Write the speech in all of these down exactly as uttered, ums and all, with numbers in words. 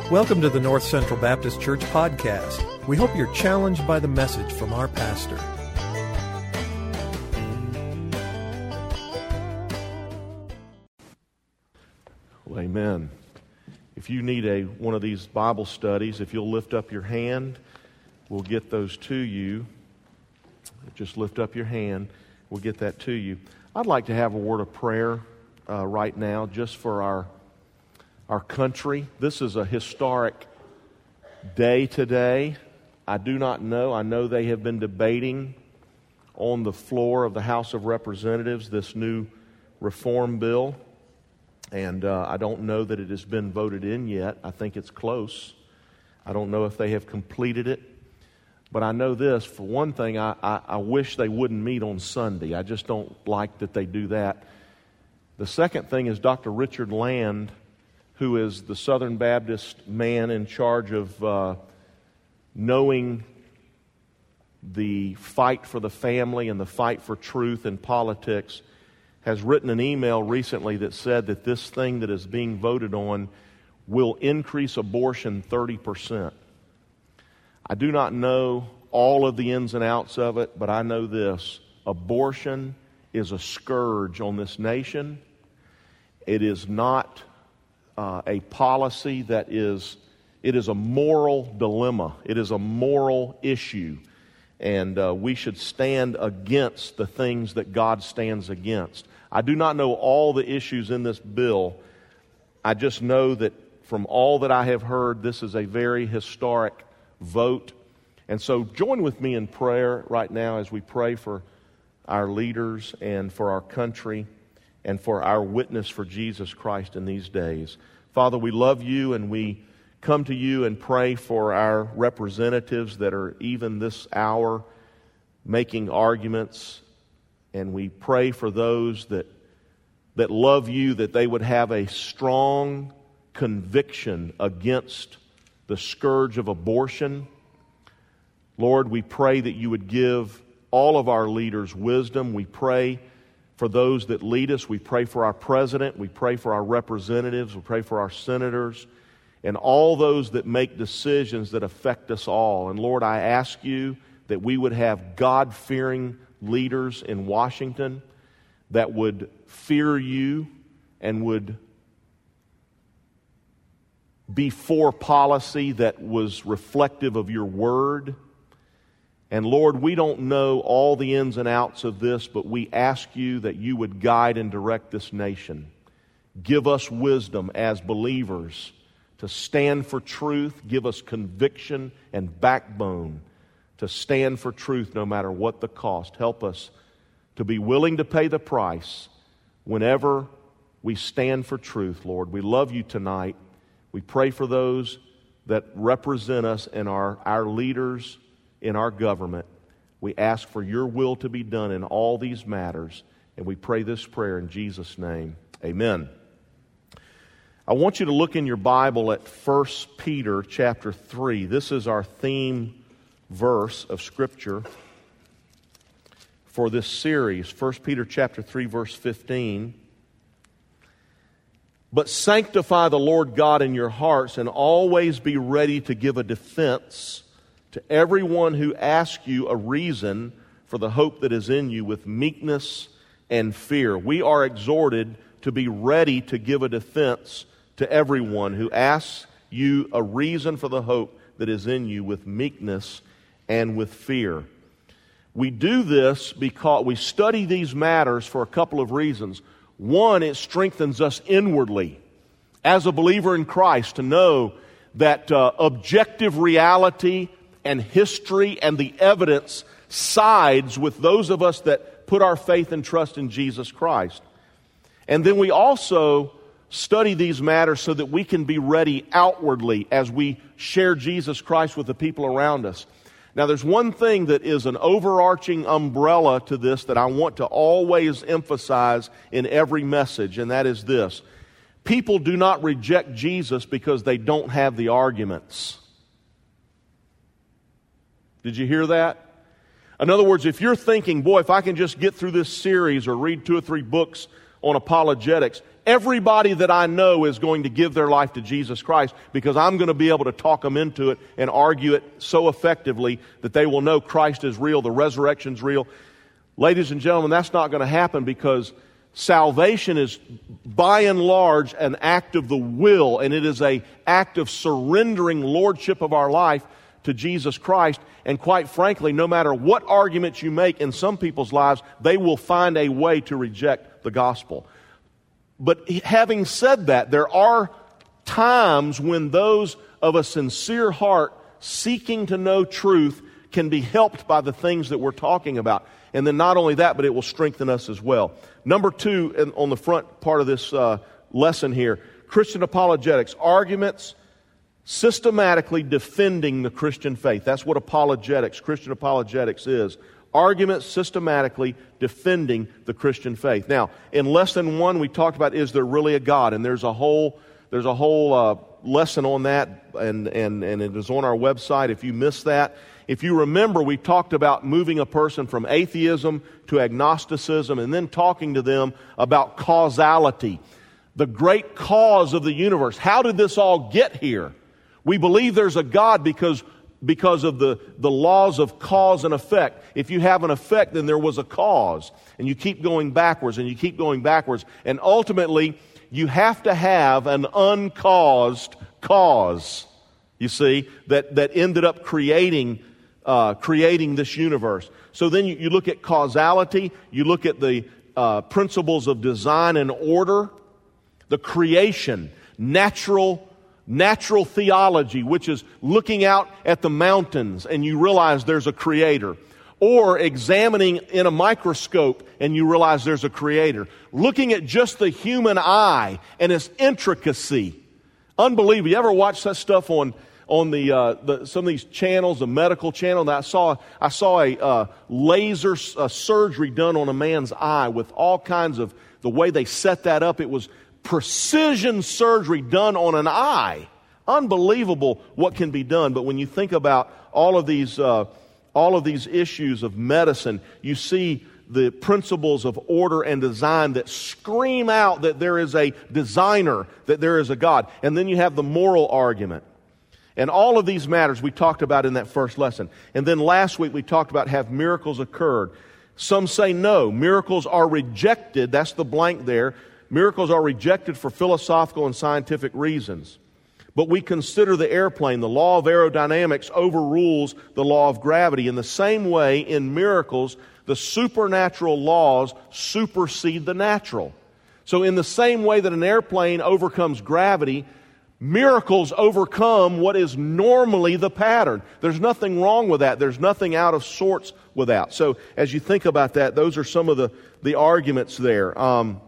Welcome to the North Central Baptist Church podcast. We hope you're challenged by the message from our pastor. Well, amen. If you need a one of these Bible studies, if you'll lift up your hand, we'll get those to you. Just lift up your hand. We'll get that to you. I'd like to have a word of prayer uh, right now just for our our country. This is a historic day today. I do not know. I know they have been debating on the floor of the House of Representatives this new reform bill. And uh, I don't know that it has been voted in yet. I think it's close. I don't know if they have completed it. But I know this, for one thing, I, I, I wish they wouldn't meet on Sunday. I just don't like that they do that. The second thing is Doctor Richard Land, who is the Southern Baptist man in charge of uh, knowing the fight for the family and the fight for truth in politics, has written an email recently that said that this thing that is being voted on will increase abortion thirty percent. I do not know all of the ins and outs of it, but I know this: abortion is a scourge on this nation. It is not uh, a policy that is, it is a moral dilemma. It is a moral issue. And uh, we should stand against the things that God stands against. I do not know all the issues in this bill. I just know that from all that I have heard, this is a very historic vote. And so join with me in prayer right now as we pray for our leaders and for our country and for our witness for Jesus Christ in these days. Father, we love you, and we come to you and pray for our representatives that are even this hour making arguments. And we pray for those that that love you, that they would have a strong conviction against the scourge of abortion. Lord, we pray that you would give all of our leaders wisdom. We pray for those that lead us. We pray for our president. We pray for our representatives. We pray for our senators and all those that make decisions that affect us all. And Lord, I ask you that we would have God-fearing leaders in Washington that would fear you and would be for policy that was reflective of your word. And Lord, we don't know all the ins and outs of this, but we ask you that you would guide and direct this nation. Give us wisdom as believers to stand for truth. Give us conviction and backbone to stand for truth no matter what the cost. Help us to be willing to pay the price whenever we stand for truth, Lord. We love you tonight. We pray for those that represent us and our, our leaders in our government. We ask for your will to be done in all these matters, and we pray this prayer in Jesus' name. Amen. I want you to look in your Bible at First Peter chapter three. This is our theme verse of Scripture for this series. First Peter chapter three, verse fifteen. But sanctify the Lord God in your hearts, and always be ready to give a defense to everyone who asks you a reason for the hope that is in you with meekness and fear. We are exhorted to be ready to give a defense to everyone who asks you a reason for the hope that is in you with meekness and with fear. We do this because we study these matters for a couple of reasons. One, it strengthens us inwardly as a believer in Christ to know that uh, objective reality and history and the evidence sides with those of us that put our faith and trust in Jesus Christ. And then we also study these matters so that we can be ready outwardly as we share Jesus Christ with the people around us. Now, there's one thing that is an overarching umbrella to this that I want to always emphasize in every message, and that is this: people do not reject Jesus because they don't have the arguments. Did you hear that? In other words, if you're thinking, boy, if I can just get through this series or read two or three books on apologetics, everybody that I know is going to give their life to Jesus Christ because I'm going to be able to talk them into it and argue it so effectively that they will know Christ is real, the resurrection's real. Ladies and gentlemen, that's not going to happen because salvation is by and large an act of the will, and it is an act of surrendering lordship of our life to Jesus Christ. And quite frankly, no matter what arguments you make in some people's lives, they will find a way to reject the gospel. But having said that, there are times when those of a sincere heart seeking to know truth can be helped by the things that we're talking about. And then not only that, but it will strengthen us as well. Number two, on the front part of this uh, lesson here, Christian apologetics, arguments systematically defending the Christian faith. That's what apologetics, Christian apologetics is. Arguments systematically defending the Christian faith. Now, in lesson one, we talked about, is there really a God? And there's a whole there's a whole uh, lesson on that, and, and, and it is on our website if you missed that. If you remember, we talked about moving a person from atheism to agnosticism and then talking to them about causality, the great cause of the universe. How did this all get here? We believe there's a God because because of the, the laws of cause and effect. If you have an effect, then there was a cause. And you keep going backwards and you keep going backwards. And ultimately, you have to have an uncaused cause, you see, that, that ended up creating uh, creating this universe. So then you, you look at causality, you look at the uh, principles of design and order, the creation, natural Natural theology, which is looking out at the mountains and you realize there's a creator. Or examining in a microscope and you realize there's a creator. Looking at just the human eye and its intricacy. Unbelievable. You ever watch that stuff on on the, uh, the some of these channels, the medical channel? That I saw I saw a uh, laser uh, surgery done on a man's eye with all kinds of the way they set that up. It was precision surgery done on an eye. Unbelievable what can be done. But when you think about all of these uh, all of these issues of medicine, you see the principles of order and design that scream out that there is a designer, that there is a God. And then you have the moral argument. And all of these matters we talked about in that first lesson. And then last week we talked about, have miracles occurred? Some say no. Miracles are rejected. That's the blank there. Miracles are rejected for philosophical and scientific reasons. But we consider the airplane. The law of aerodynamics overrules the law of gravity. In the same way, in miracles, the supernatural laws supersede the natural. So in the same way that an airplane overcomes gravity, miracles overcome what is normally the pattern. There's nothing wrong with that. There's nothing out of sorts with that. So as you think about that, those are some of the, the arguments there. Um,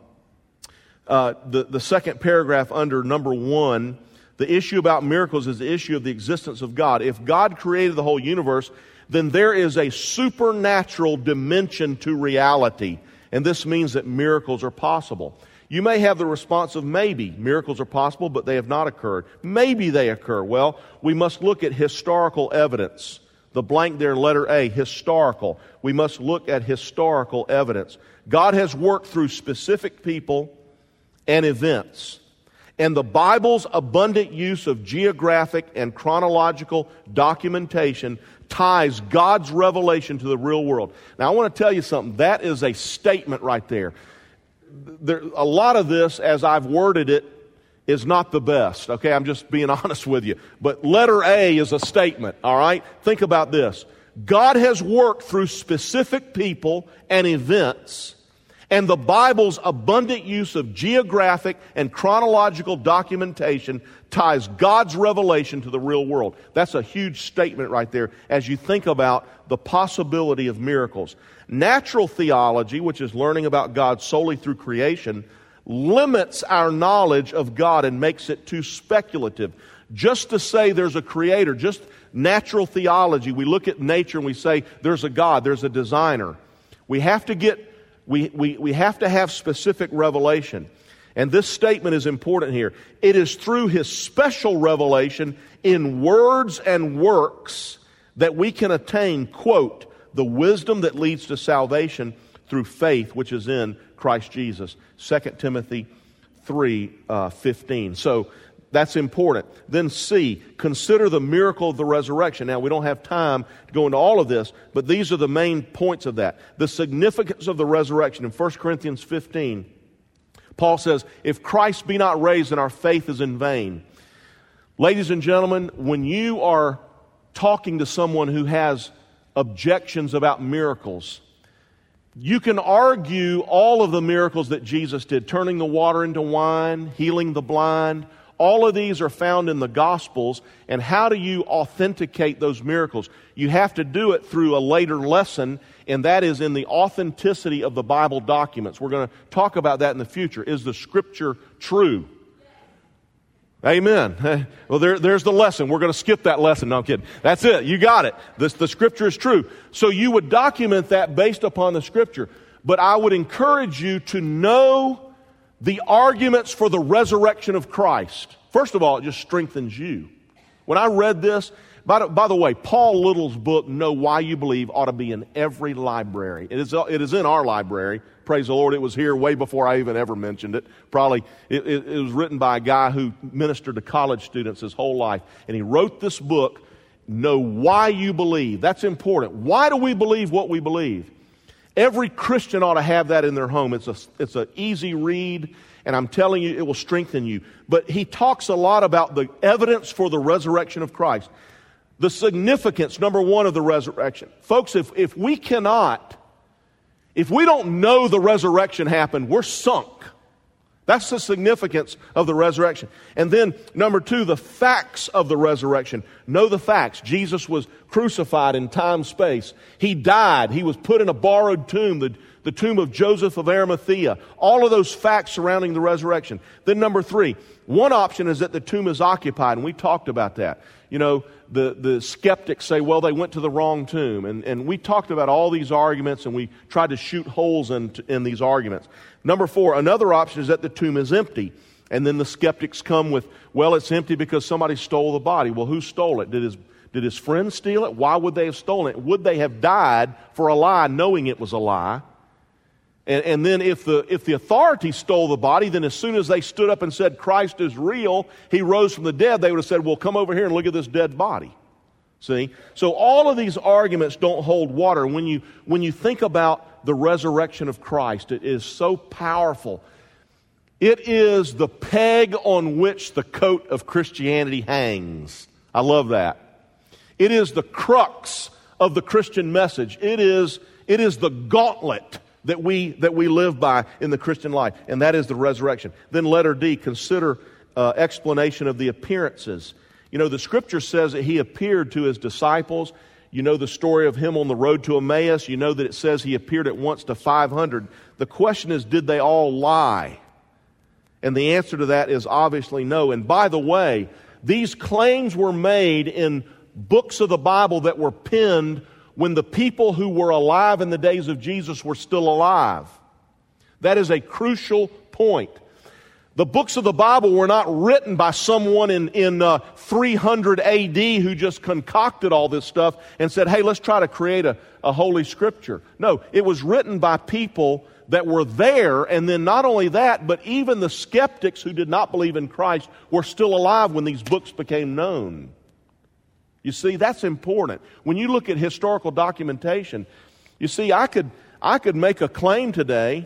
Uh, the, the second paragraph under number one, the issue about miracles is the issue of the existence of God. If God created the whole universe, then there is a supernatural dimension to reality. And this means that miracles are possible. You may have the response of maybe. Miracles are possible, but they have not occurred. Maybe they occur. Well, we must look at historical evidence. The blank there, letter A, historical. We must look at historical evidence. God has worked through specific people and events. And the Bible's abundant use of geographic and chronological documentation ties God's revelation to the real world. Now, I want to tell you something. That is a statement right there. There, a lot of this, as I've worded it, is not the best. Okay, I'm just being honest with you. But letter A is a statement, all right? Think about this. God has worked through specific people and events, and the Bible's abundant use of geographic and chronological documentation ties God's revelation to the real world. That's a huge statement right there as you think about the possibility of miracles. Natural theology, which is learning about God solely through creation, limits our knowledge of God and makes it too speculative. Just to say there's a creator, just natural theology, we look at nature and we say there's a God, there's a designer. We have to get We, we, we have to have specific revelation. And this statement is important here. It is through His special revelation in words and works that we can attain, quote, the wisdom that leads to salvation through faith which is in Christ Jesus. Second Timothy three fifteen. So that's important. Then C, consider the miracle of the resurrection. Now, we don't have time to go into all of this, but these are the main points of that. The significance of the resurrection. In First Corinthians fifteen, Paul says, if Christ be not raised, then our faith is in vain. Ladies and gentlemen, when you are talking to someone who has objections about miracles, you can argue all of the miracles that Jesus did, turning the water into wine, healing the blind. All of these are found in the Gospels. And how do you authenticate those miracles? You have to do it through a later lesson, and that is in the authenticity of the Bible documents. We're going to talk about that in the future. Is the Scripture true? Amen. Well, there, there's the lesson. We're going to skip that lesson. No, I'm kidding. That's it. You got it. This, the Scripture is true. So you would document that based upon the Scripture. But I would encourage you to know the arguments for the resurrection of Christ. First of all, it just strengthens you. When I read this, by the, by the way, Paul Little's book, Know Why You Believe, ought to be in every library. It is, it is in our library. Praise the Lord, it was here way before I even ever mentioned it. Probably, it, it, it was written by a guy who ministered to college students his whole life. And he wrote this book, Know Why You Believe. That's important. Why do we believe what we believe? Every Christian ought to have that in their home. It's a, it's an easy read, and I'm telling you, it will strengthen you. But he talks a lot about the evidence for the resurrection of Christ. The significance, number one, of the resurrection. Folks, if, if we cannot, if we don't know the resurrection happened, we're sunk. That's the significance of the resurrection. And then, number two, the facts of the resurrection. Know the facts. Jesus was crucified in time, space. He died. He was put in a borrowed tomb, the, the tomb of Joseph of Arimathea. All of those facts surrounding the resurrection. Then number three, one option is that the tomb is occupied, and we talked about that. You know, the, the skeptics say, well, they went to the wrong tomb. And, and we talked about all these arguments, and we tried to shoot holes in, in these arguments. Number four, another option is that the tomb is empty. And then the skeptics come with, well, it's empty because somebody stole the body. Well, who stole it? Did his, did his friend steal it? Why would they have stolen it? Would they have died for a lie, knowing it was a lie? And, and then if the, if the authorities stole the body, then as soon as they stood up and said, Christ is real, He rose from the dead, they would have said, well, come over here and look at this dead body. See? So all of these arguments don't hold water. When you, when you think about the resurrection of Christ, it is so powerful. It is the peg on which the coat of Christianity hangs. I love that. It is the crux of the Christian message. It is, it is the gauntlet that we, that we live by in the Christian life, and that is the resurrection. Then letter D, consider uh, explanation of the appearances. You know, the Scripture says that He appeared to His disciples. You know the story of Him on the road to Emmaus. You know that it says He appeared at once to five hundred. The question is, did they all lie? And the answer to that is obviously no. And by the way, these claims were made in books of the Bible that were penned when the people who were alive in the days of Jesus were still alive. That is a crucial point. The books of the Bible were not written by someone in, in uh, three hundred A D who just concocted all this stuff and said, hey, let's try to create a, a holy scripture. No, it was written by people that were there, and then not only that, but even the skeptics who did not believe in Christ were still alive when these books became known. You see, that's important. When you look at historical documentation, you see, I could I could make a claim today,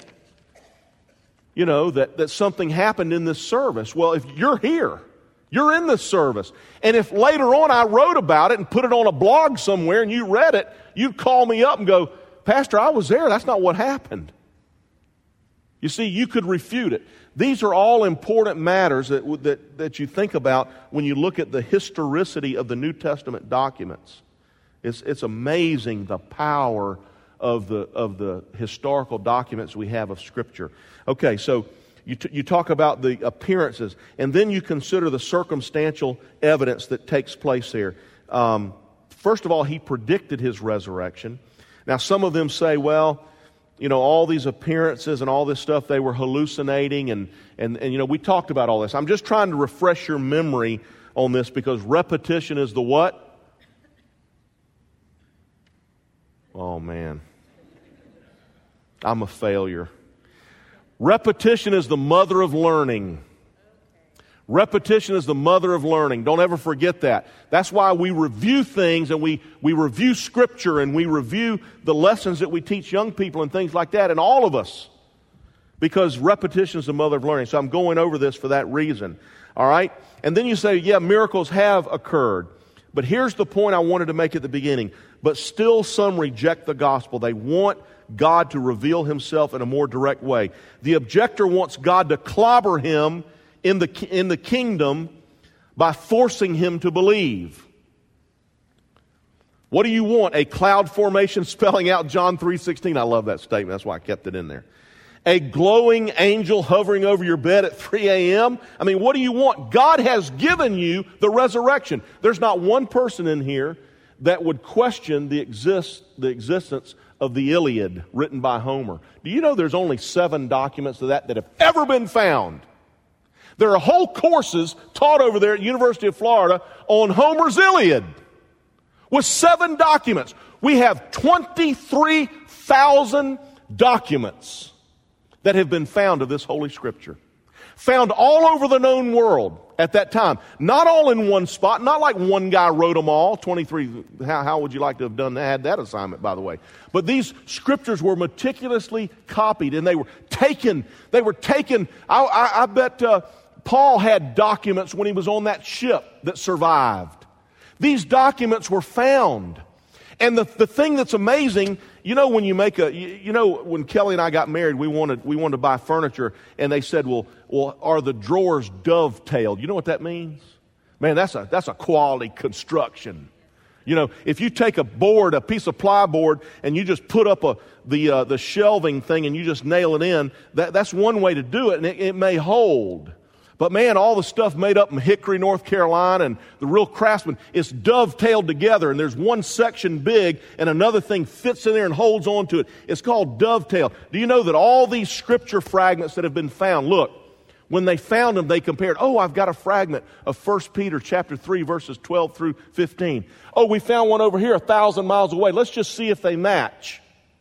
you know, that, that something happened in this service. Well, if you're here, you're in this service, and if later on I wrote about it and put it on a blog somewhere and you read it, you'd call me up and go, Pastor, I was there. That's not what happened. You see, you could refute it. These are all important matters that, that, that you think about when you look at the historicity of the New Testament documents. It's, it's amazing the power of the, of the historical documents we have of Scripture. Okay, so you, t- you talk about the appearances, and then you consider the circumstantial evidence that takes place here. Um, first of all, He predicted His resurrection. Now, some of them say, well, you know, all these appearances and all this stuff, they were hallucinating, and, and, and, you know, we talked about all this. I'm just trying to refresh your memory on this because repetition is the what? Oh, man. I'm a failure. Repetition is the mother of learning. Repetition is the mother of learning. Don't ever forget that. That's why we review things and we, we review Scripture and we review the lessons that we teach young people and things like that, and all of us. Because repetition is the mother of learning. So I'm going over this for that reason. All right? And then you say, yeah, miracles have occurred. But here's the point I wanted to make at the beginning. But still some reject the gospel. They want God to reveal Himself in a more direct way. The objector wants God to clobber him in the, in the kingdom by forcing him to believe. What do you want? A cloud formation spelling out John three sixteen. I love that statement. That's why I kept it in there. A glowing angel hovering over your bed at three a.m. I mean, what do you want? God has given you the resurrection. There's not one person in here that would question the exist the existence of the Iliad written by Homer. Do you know there's only seven documents of that that have ever been found? There are whole courses taught over there at University of Florida on Homer's Iliad with seven documents. We have twenty-three thousand documents that have been found of this Holy Scripture. Found all over the known world at that time. Not all in one spot. Not like one guy wrote them all. twenty-three, how, how would you like to have done that? Had that assignment, by the way. But these Scriptures were meticulously copied and they were taken. They were taken. I, I, I bet uh, Paul had documents when he was on that ship that survived. These documents were found. And the, the thing that's amazing, you know, when you make a, you, you know, when Kelly and I got married, we wanted, we wanted to buy furniture, and they said, well, well, are the drawers dovetailed? You know what that means? Man, that's a, that's a quality construction. You know, if you take a board, a piece of plyboard, and you just put up a, the, uh, the shelving thing and you just nail it in, that, that's one way to do it, and it, it may hold. But man, all the stuff made up in Hickory, North Carolina, and the real craftsman, it's dovetailed together, and there's one section big, and another thing fits in there and holds on to it. It's called dovetail. Do you know that all these Scripture fragments that have been found, look, when they found them, they compared, oh, I've got a fragment of First Peter chapter three, verses twelve through fifteen. Oh, we found one over here a thousand miles away. Let's just see if they match.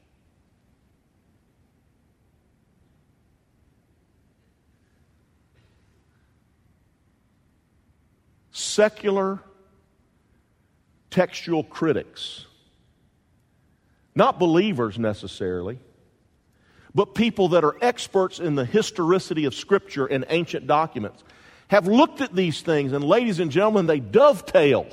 Secular textual critics, not believers necessarily, but people that are experts in the historicity of Scripture and ancient documents, have looked at these things, and ladies and gentlemen, they dovetail.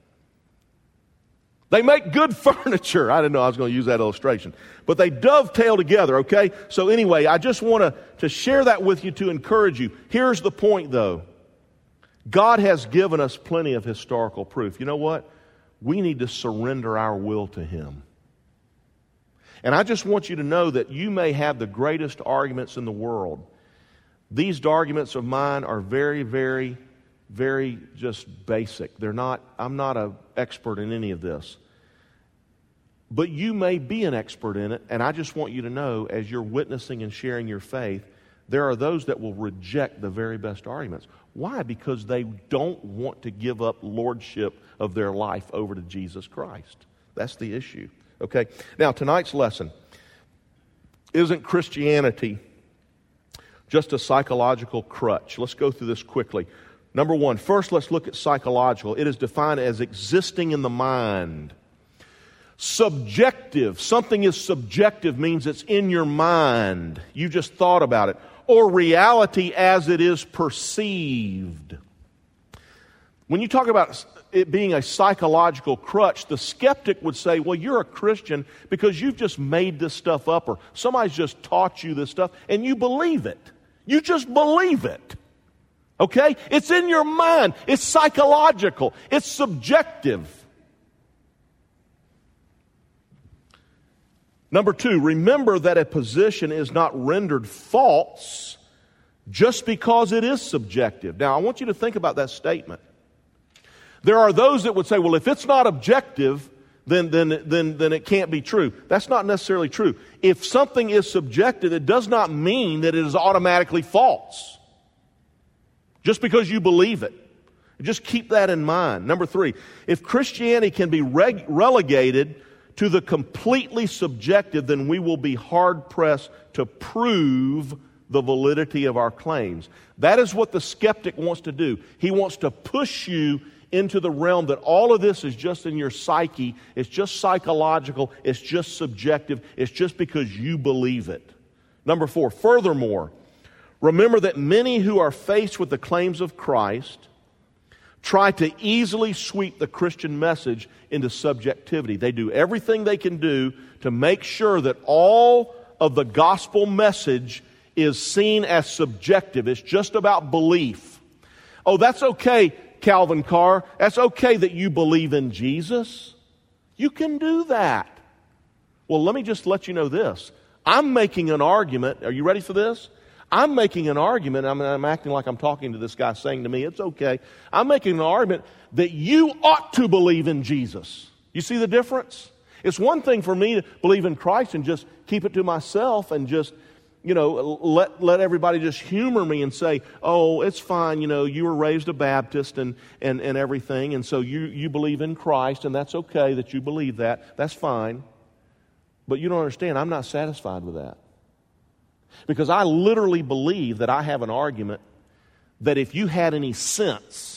They make good furniture. I didn't know I was going to use that illustration. But they dovetail together, okay? So anyway, I just want to, to share that with you to encourage you. Here's the point, though. God has given us plenty of historical proof. You know what? We need to surrender our will to Him. And I just want you to know that you may have the greatest arguments in the world. These arguments of mine are very, very, very just basic. They're not, I'm not an expert in any of this. But you may be an expert in it, and I just want you to know, as you're witnessing and sharing your faith, there are those that will reject the very best arguments. Why? Because they don't want to give up lordship of their life over to Jesus Christ. That's the issue. Okay? Now, tonight's lesson, isn't Christianity just a psychological crutch? Let's go through this quickly. Number one, first let's look at psychological. It is defined as existing in the mind. Subjective. Something is subjective means it's in your mind. You just thought about it. Or reality as it is perceived. When you talk about it being a psychological crutch, the skeptic would say, well, you're a Christian because you've just made this stuff up, or somebody's just taught you this stuff and you believe it. You just believe it. Okay? It's in your mind. It's psychological. It's subjective. Number two, remember that a position is not rendered false just because it is subjective. Now, I want you to think about that statement. There are those that would say, well, if it's not objective, then, then, then, then it can't be true. That's not necessarily true. If something is subjective, it does not mean that it is automatically false. Just because you believe it. Just keep that in mind. Number three, if Christianity can be reg- relegated to the completely subjective, then we will be hard-pressed to prove the validity of our claims. That is what the skeptic wants to do. He wants to push you into the realm that all of this is just in your psyche, it's just psychological, it's just subjective, it's just because you believe it. Number four, furthermore, remember that many who are faced with the claims of Christ try to easily sweep the Christian message into subjectivity. They do everything they can do to make sure that all of the gospel message is seen as subjective. It's just about belief. Oh, that's okay, Calvin Carr. That's okay that you believe in Jesus. You can do that. Well, let me just let you know this. I'm making an argument. Are you ready for this? I'm making an argument. I mean, I'm acting like I'm talking to this guy saying to me, it's okay. I'm making an argument that you ought to believe in Jesus. You see the difference? It's one thing for me to believe in Christ and just keep it to myself and just, you know, let let everybody just humor me and say, oh, it's fine, you know, you were raised a Baptist and, and, and everything, and so you, you believe in Christ, and that's okay that you believe that. That's fine. But you don't understand, I'm not satisfied with that. Because I literally believe that I have an argument that if you had any sense,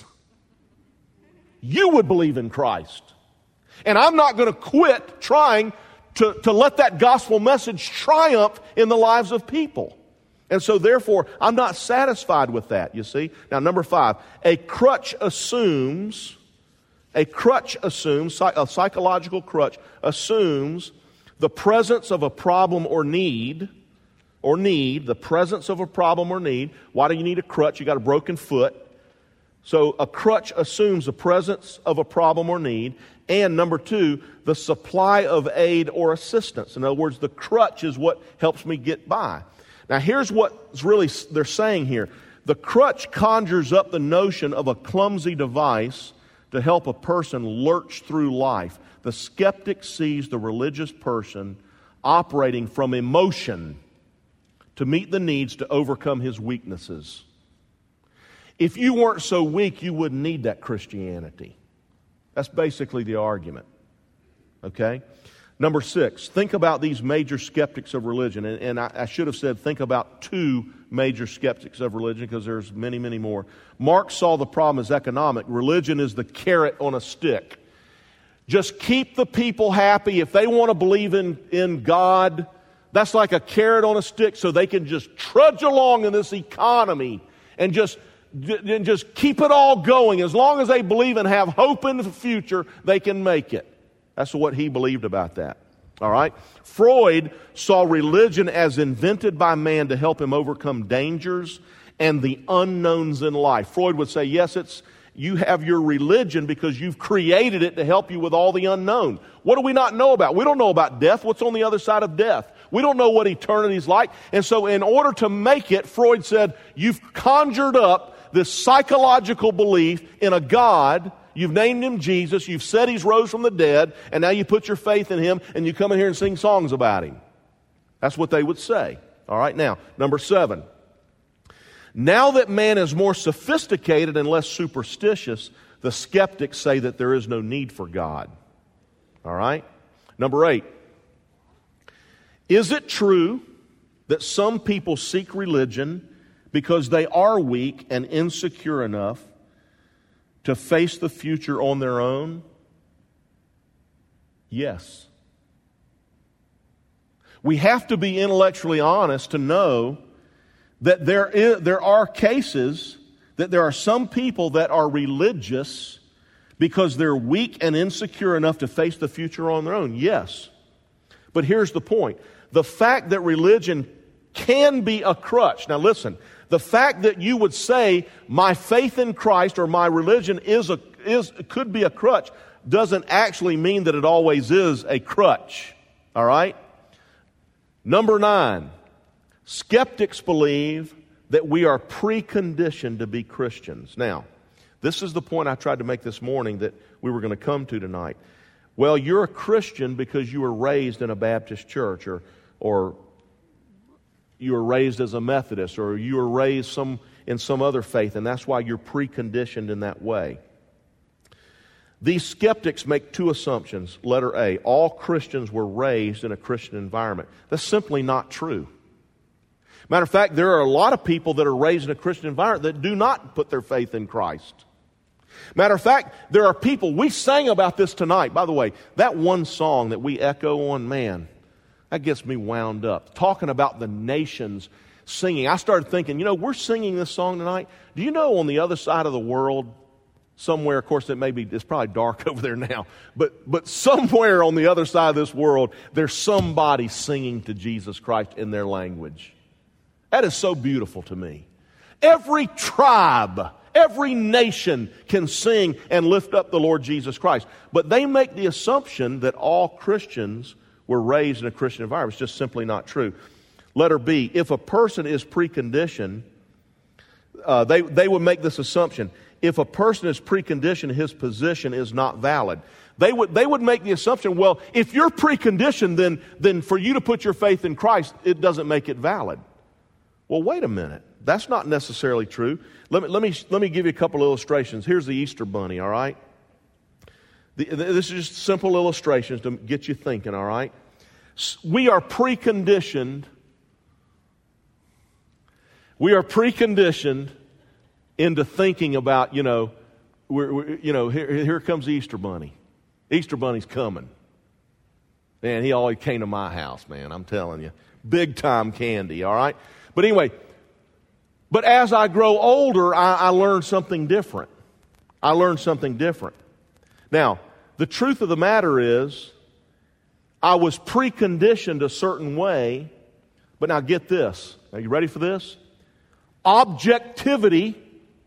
you would believe in Christ. And I'm not going to quit trying to, to let that gospel message triumph in the lives of people. And so therefore, I'm not satisfied with that, you see. Now, number five, a crutch assumes, a crutch assumes, a psychological crutch assumes the presence of a problem or need, or need, the presence of a problem or need. Why do you need a crutch? You got a broken foot. So a crutch assumes the presence of a problem or need. And number two, the supply of aid or assistance. In other words, the crutch is what helps me get by. Now here's what's really they're saying here. The crutch conjures up the notion of a clumsy device to help a person lurch through life. The skeptic sees the religious person operating from emotion to meet the needs to overcome his weaknesses. If you weren't so weak, you wouldn't need that Christianity. That's basically the argument. Okay? Number six, think about these major skeptics of religion. And, and I, I should have said think about two major skeptics of religion because there's many, many more. Mark saw the problem as economic. Religion is the carrot on a stick. Just keep the people happy. If they want to believe in, in God, that's like a carrot on a stick so they can just trudge along in this economy and just, and just keep it all going. As long as they believe and have hope in the future, they can make it. That's what he believed about that. All right? Freud saw religion as invented by man to help him overcome dangers and the unknowns in life. Freud would say, yes, it's you have your religion because you've created it to help you with all the unknown. What do we not know about? We don't know about death. What's on the other side of death? We don't know what eternity's like. And so in order to make it, Freud said, you've conjured up this psychological belief in a God. You've named him Jesus. You've said he's rose from the dead. And now you put your faith in him and you come in here and sing songs about him. That's what they would say. All right, now, number seven. Now that man is more sophisticated and less superstitious, the skeptics say that there is no need for God. All right? Number eight. Is it true that some people seek religion because they are weak and insecure enough to face the future on their own? Yes. We have to be intellectually honest to know that there is, there are cases that there are some people that are religious because they're weak and insecure enough to face the future on their own. Yes. But here's the point. The fact that religion can be a crutch. Now listen, the fact that you would say my faith in Christ or my religion is a is could be a crutch doesn't actually mean that it always is a crutch. All right? Number nine. Skeptics believe that we are preconditioned to be Christians. Now, this is the point I tried to make this morning that we were going to come to tonight. Well, you're a Christian because you were raised in a Baptist church, or or you were raised as a Methodist, or you were raised some in some other faith, and that's why you're preconditioned in that way. These skeptics make two assumptions. Letter A, all Christians were raised in a Christian environment. That's simply not true. Matter of fact, there are a lot of people that are raised in a Christian environment that do not put their faith in Christ. Matter of fact, there are people, we sang about this tonight. By the way, that one song that we echo on, man, that gets me wound up. Talking about the nations singing. I started thinking, you know, we're singing this song tonight. Do you know on the other side of the world, somewhere, of course, it may be, it's probably dark over there now, but, but somewhere on the other side of this world, there's somebody singing to Jesus Christ in their language. That is so beautiful to me. Every tribe, every nation can sing and lift up the Lord Jesus Christ. But they make the assumption that all Christians were raised in a Christian environment. It's just simply not true. Letter B, if a person is preconditioned, uh, they, they would make this assumption. If a person is preconditioned, his position is not valid. They would, they would make the assumption, well, if you're preconditioned, then, then for you to put your faith in Christ, it doesn't make it valid. Well, wait a minute. That's not necessarily true. Let me, let me, let me give you a couple illustrations. Here's the Easter bunny, all right? The, this is just simple illustrations to get you thinking, all right? We are preconditioned. We are preconditioned into thinking about, you know, we're, we're, you know, here, here comes the Easter bunny. Easter bunny's coming. Man, he always came to my house, man, I'm telling you. Big time candy, all right? But anyway, but as I grow older, I, I learn something different. I learn something different. Now, the truth of the matter is, I was preconditioned a certain way, but now get this. Are you ready for this? Objectivity,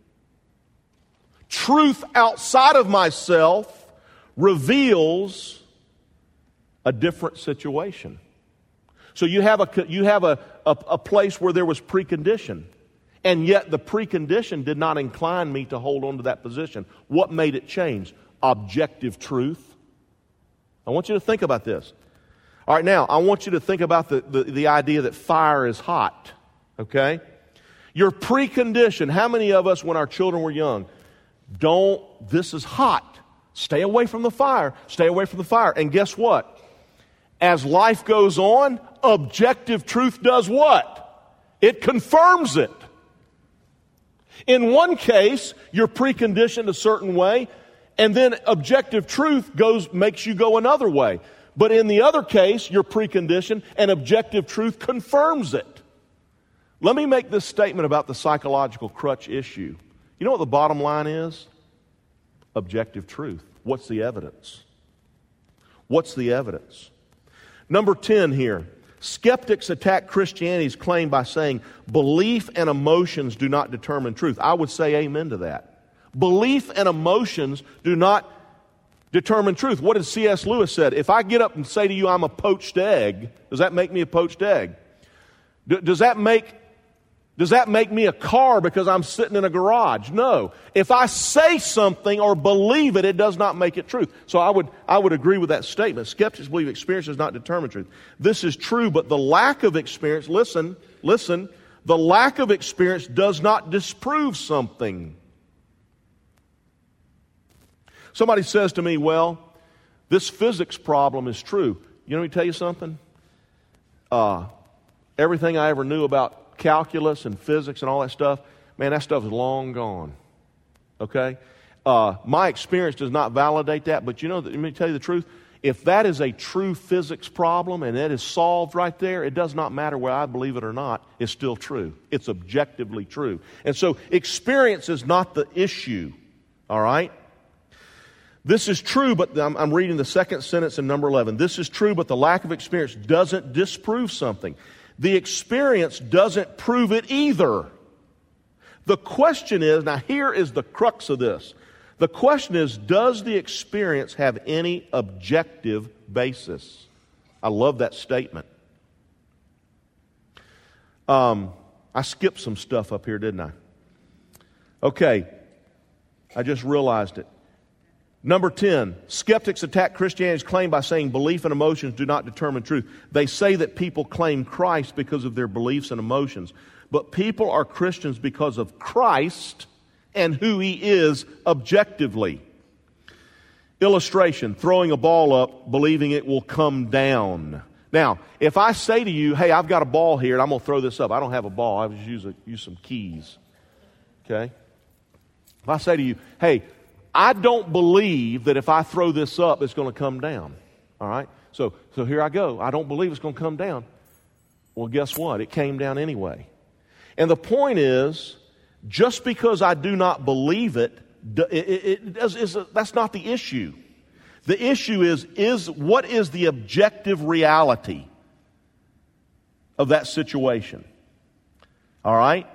truth outside of myself, reveals a different situation. So you have a you have a, a, a place where there was precondition, and yet the precondition did not incline me to hold on to that position. What made it change? Objective truth. I want you to think about this. All right, now I want you to think about the, the, the idea that fire is hot. Okay? You're preconditioned. How many of us, when our children were young, don't, this is hot. Stay away from the fire. Stay away from the fire. And guess what? As life goes on, objective truth does what? It confirms it. In one case, you're preconditioned a certain way, and then objective truth goes makes you go another way. But in the other case, you're preconditioned, and objective truth confirms it. Let me make this statement about the psychological crutch issue. You know what the bottom line is? Objective truth. What's the evidence? What's the evidence? Number ten here. Skeptics attack Christianity's claim by saying belief and emotions do not determine truth. I would say amen to that. Belief and emotions do not determine truth. What did C S Lewis said? If I get up and say to you I'm a poached egg, does that make me a poached egg? D- does that make Does that make me a car because I'm sitting in a garage? No. If I say something or believe it, it does not make it truth. So I would, I would agree with that statement. Skeptics believe experience does not determine truth. This is true, but the lack of experience, listen, listen, the lack of experience does not disprove something. Somebody says to me, well, this physics problem is true. You know, let me tell you something? Uh, everything I ever knew about calculus and physics and all that stuff, man, that stuff is long gone. Okay? Uh, my experience does not validate that, but you know, let me tell you the truth. If that is a true physics problem and it is solved right there, it does not matter whether I believe it or not, it's still true. It's objectively true. And so experience is not the issue. All right? This is true, but I'm, I'm reading the second sentence in number eleven. This is true, but the lack of experience doesn't disprove something. The experience doesn't prove it either. The question is, now here is the crux of this. The question is, does the experience have any objective basis? I love that statement. Um, I skipped some stuff up here, didn't I? Okay, I just realized it. Number ten, skeptics attack Christianity's claim by saying belief and emotions do not determine truth. They say that people claim Christ because of their beliefs and emotions. But people are Christians because of Christ and who He is objectively. Illustration, throwing a ball up, believing it will come down. Now, if I say to you, hey, I've got a ball here and I'm going to throw this up. I don't have a ball. I just use, a, use some keys. Okay? If I say to you, hey, I don't believe that if I throw this up, it's going to come down. All right? So, so here I go. I don't believe it's going to come down. Well, guess what? It came down anyway. And the point is, just because I do not believe it, it, it, it does, is a, that's not the issue. The issue is, is what is the objective reality of that situation? All right?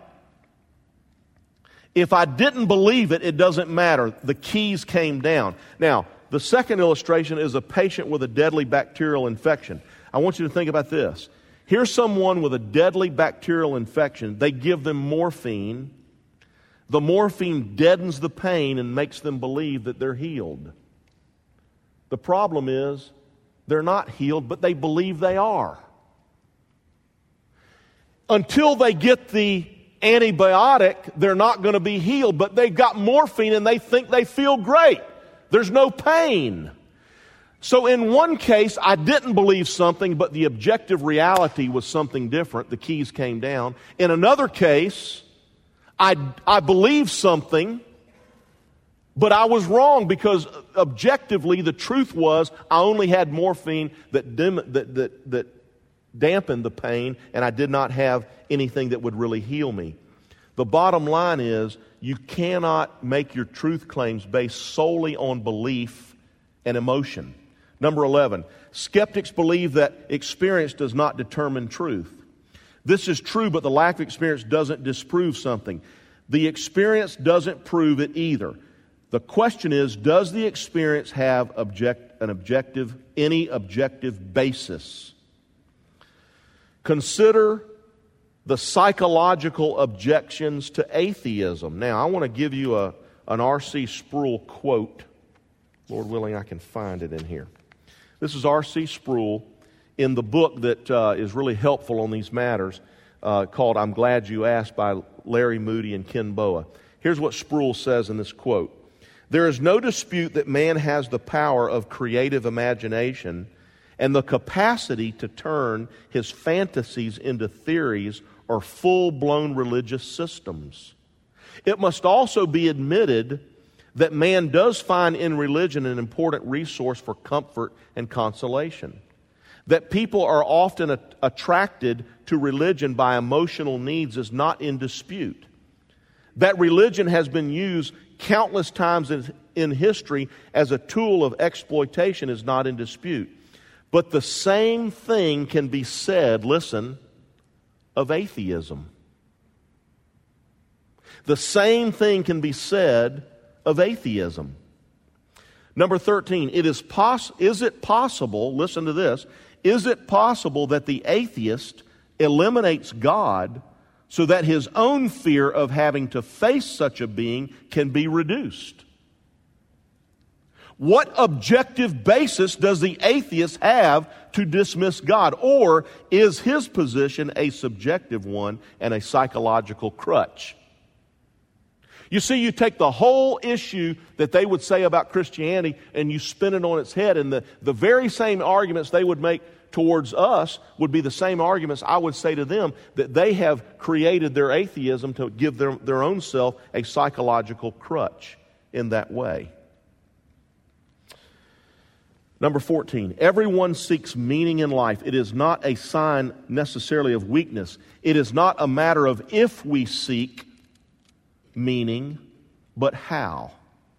If I didn't believe it, it doesn't matter. The keys came down. Now, the second illustration is a patient with a deadly bacterial infection. I want you to think about this. Here's someone with a deadly bacterial infection. They give them morphine. The morphine deadens the pain and makes them believe that they're healed. The problem is, they're not healed, but they believe they are. Until they get the antibiotic, they're not going to be healed, but they've got morphine and they think they feel great. There's no pain. So in one case, I didn't believe something, but the objective reality was something different. The keys came down. In another case, I, I believed something, but I was wrong because objectively the truth was I only had morphine that, dim, that, that, that dampened the pain, and I did not have anything that would really heal me. The bottom line is you cannot make your truth claims based solely on belief and emotion. Number eleven, skeptics believe that experience does not determine truth. This is true, but the lack of experience doesn't disprove something. The experience doesn't prove it either. The question is, does the experience have object, an objective, any objective basis? Consider the psychological objections to atheism. Now, I want to give you a, an R C Sproul quote. Lord willing, I can find it in here. This is R C Sproul in the book that uh, is really helpful on these matters uh, called I'm Glad You Asked by Larry Moody and Ken Boa. Here's what Sproul says in this quote. There is no dispute that man has the power of creative imagination and the capacity to turn his fantasies into theories or full-blown religious systems. It must also be admitted that man does find in religion an important resource for comfort and consolation. That people are often a- attracted to religion by emotional needs is not in dispute. That religion has been used countless times in, in history as a tool of exploitation is not in dispute. But the same thing can be said, listen, of atheism. The same thing can be said of atheism. Number thirteen, it is, poss- is it possible, listen to this, is it possible that the atheist eliminates God so that his own fear of having to face such a being can be reduced? What objective basis does the atheist have to dismiss God? Or is his position a subjective one and a psychological crutch? You see, you take the whole issue that they would say about Christianity and you spin it on its head, and the, the very same arguments they would make towards us would be the same arguments I would say to them, that they have created their atheism to give their, their own self a psychological crutch in that way. Number fourteen, everyone seeks meaning in life. It is not a sign necessarily of weakness. It is not a matter of if we seek meaning, but how.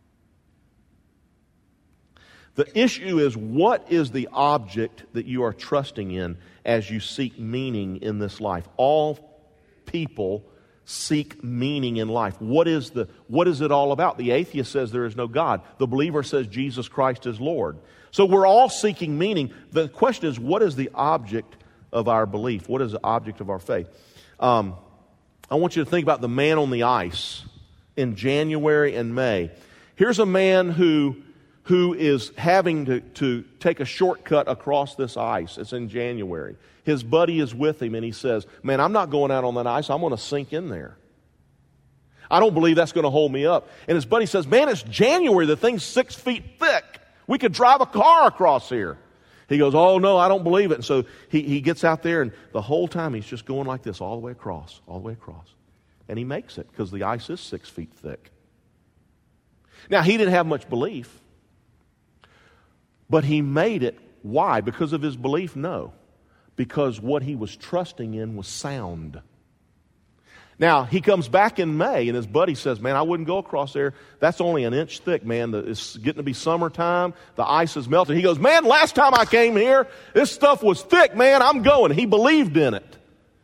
The issue is, what is the object that you are trusting in as you seek meaning in this life? All people seek meaning in life. What is the what is it all about? The atheist says there is no God. The believer says Jesus Christ is Lord. So we're all seeking meaning. The question is, what is the object of our belief? What is the object of our faith? Um, I want you to think about the man on the ice in January and May. Here's a man who who is having to, to take a shortcut across this ice. It's in January. His buddy is with him, and he says, man, I'm not going out on that ice. I'm going to sink in there. I don't believe that's going to hold me up. And his buddy says, man, it's January. The thing's six feet thick. We could drive a car across here. He goes, oh, no, I don't believe it. And so he, he gets out there, and the whole time he's just going like this all the way across, all the way across. And he makes it because the ice is six feet thick. Now, he didn't have much belief, but he made it. Why? Because of his belief? No. Because what he was trusting in was sound. Now, he comes back in May, and his buddy says, man, I wouldn't go across there. That's only an inch thick, man. It's getting to be summertime. The ice is melting. He goes, man, last time I came here, this stuff was thick, man. I'm going. He believed in it.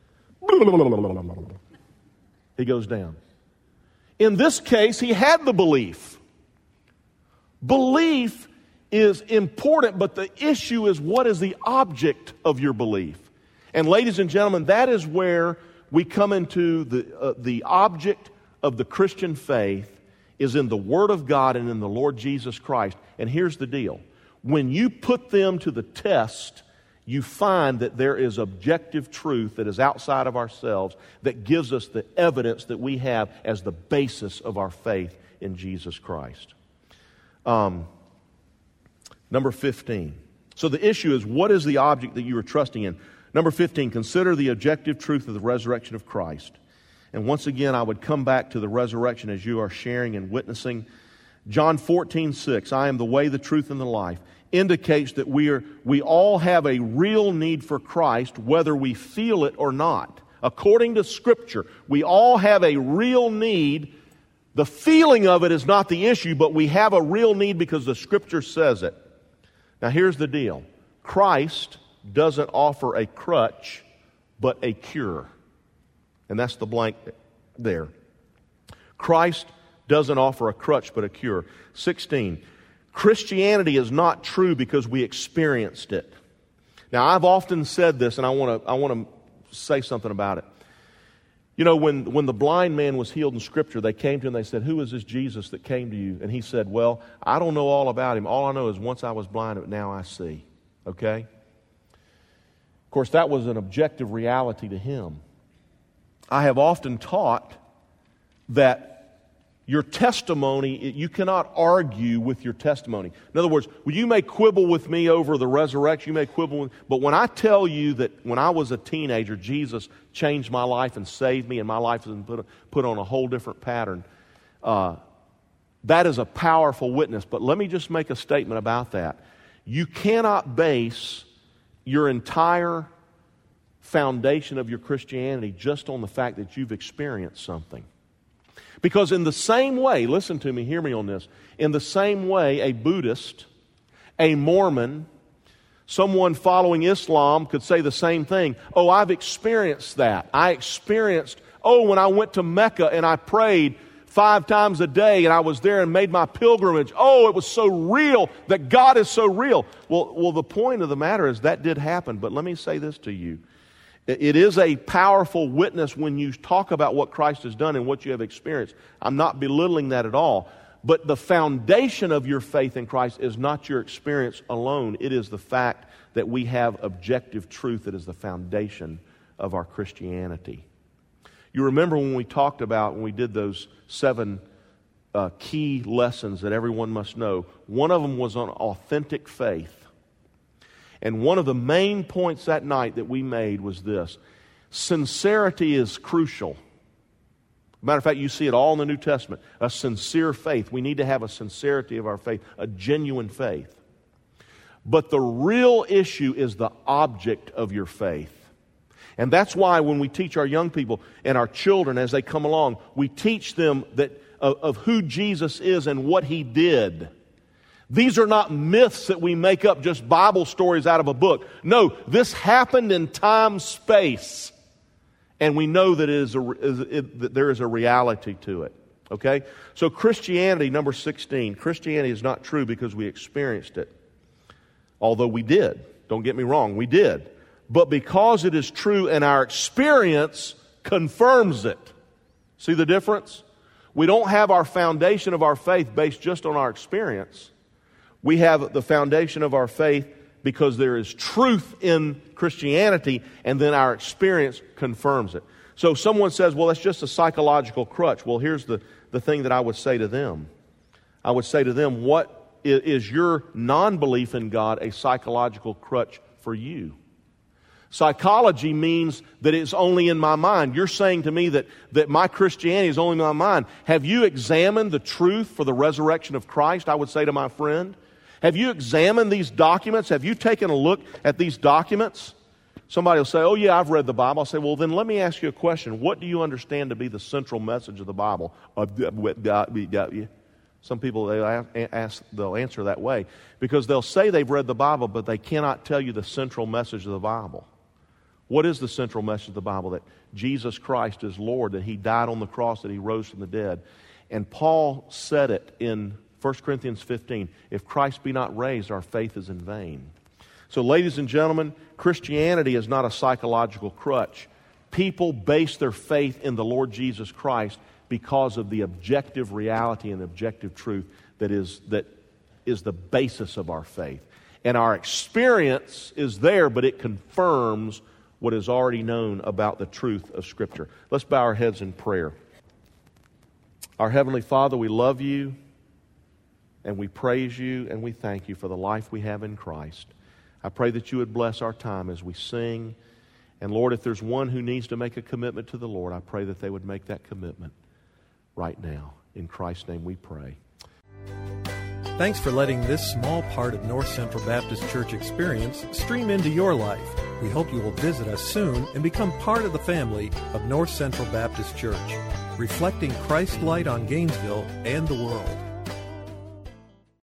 He goes down. In this case, he had the belief. Belief is important, but the issue is, what is the object of your belief? And ladies and gentlemen, that is where we come into the uh, the object of the Christian faith is in the Word of God and in the Lord Jesus Christ. And here's the deal. When you put them to the test, you find that there is objective truth that is outside of ourselves that gives us the evidence that we have as the basis of our faith in Jesus Christ. Um, number fifteen. So the issue is, what is the object that you are trusting in? Number fifteen, consider the objective truth of the resurrection of Christ. And once again, I would come back to the resurrection as you are sharing and witnessing. John fourteen six, I am the way, the truth, and the life, indicates that we are we all have a real need for Christ, whether we feel it or not. According to Scripture, we all have a real need. The feeling of it is not the issue, but we have a real need because the Scripture says it. Now here's the deal. Christ doesn't offer a crutch, but a cure. And that's the blank there. Christ doesn't offer a crutch, but a cure. sixteen. Christianity is not true because we experienced it. Now, I've often said this, and I want to I want to say something about it. You know, when, when the blind man was healed in Scripture, they came to him and they said, who is this Jesus that came to you? And he said, well, I don't know all about him. All I know is once I was blind, but now I see. Okay? Of course, that was an objective reality to him. I have often taught that your testimony, you cannot argue with your testimony. In other words, you may quibble with me over the resurrection, you may quibble with, but when I tell you that when I was a teenager, Jesus changed my life and saved me, and my life has been put, put on a whole different pattern, uh, that is a powerful witness. But let me just make a statement about that. You cannot base your entire foundation of your Christianity just on the fact that you've experienced something. Because in the same way, listen to me, hear me on this, in the same way a Buddhist, a Mormon, someone following Islam could say the same thing. Oh, I've experienced that. I experienced, oh, when I went to Mecca and I prayed five times a day and I was there and made my pilgrimage. Oh, it was so real that God is so real. Well, well, the point of the matter is that did happen, but let me say this to you. It is a powerful witness when you talk about what Christ has done and what you have experienced. I'm not belittling that at all. But the foundation of your faith in Christ is not your experience alone. It is the fact that we have objective truth that is the foundation of our Christianity. You remember when we talked about, when we did those seven uh, key lessons that everyone must know, one of them was on authentic faith. And one of the main points that night that we made was this. Sincerity is crucial. Matter of fact, you see it all in the New Testament. A sincere faith. We need to have a sincerity of our faith, a genuine faith. But the real issue is the object of your faith. And that's why when we teach our young people and our children as they come along, we teach them that of, of who Jesus is and what He did. These are not myths that we make up, just Bible stories out of a book. No, this happened in time, space. And we know that, it is a, is, it, that there is a reality to it. Okay? So Christianity, number sixteen. Christianity is not true because we experienced it. Although we did. Don't get me wrong, we did. But because it is true and our experience confirms it. See the difference? We don't have our foundation of our faith based just on our experience. We have the foundation of our faith because there is truth in Christianity, and then our experience confirms it. So someone says, well, that's just a psychological crutch. Well, here's the, the thing that I would say to them. I would say to them, what is, is your non-belief in God a psychological crutch for you? Psychology means that it's only in my mind. You're saying to me that, that my Christianity is only in my mind. Have you examined the truth for the resurrection of Christ, I would say to my friend? Have you examined these documents? Have you taken a look at these documents? Somebody will say, oh yeah, I've read the Bible. I'll say, well then let me ask you a question. What do you understand to be the central message of the Bible? Some people, they'll, ask, they'll answer that way because they'll say they've read the Bible, but they cannot tell you the central message of the Bible. What is the central message of the Bible? That Jesus Christ is Lord, that He died on the cross, that He rose from the dead. And Paul said it in First Corinthians fifteen, if Christ be not raised, our faith is in vain. So ladies and gentlemen, Christianity is not a psychological crutch. People base their faith in the Lord Jesus Christ because of the objective reality and objective truth that is, that is the basis of our faith. And our experience is there, but it confirms what is already known about the truth of Scripture. Let's bow our heads in prayer. Our Heavenly Father, we love You, and we praise You, and we thank You for the life we have in Christ. I pray that You would bless our time as we sing. And Lord, if there's one who needs to make a commitment to the Lord, I pray that they would make that commitment right now. In Christ's name we pray. Thanks for letting this small part of North Central Baptist Church experience stream into your life. We hope you will visit us soon and become part of the family of North Central Baptist Church, reflecting Christ's light on Gainesville and the world.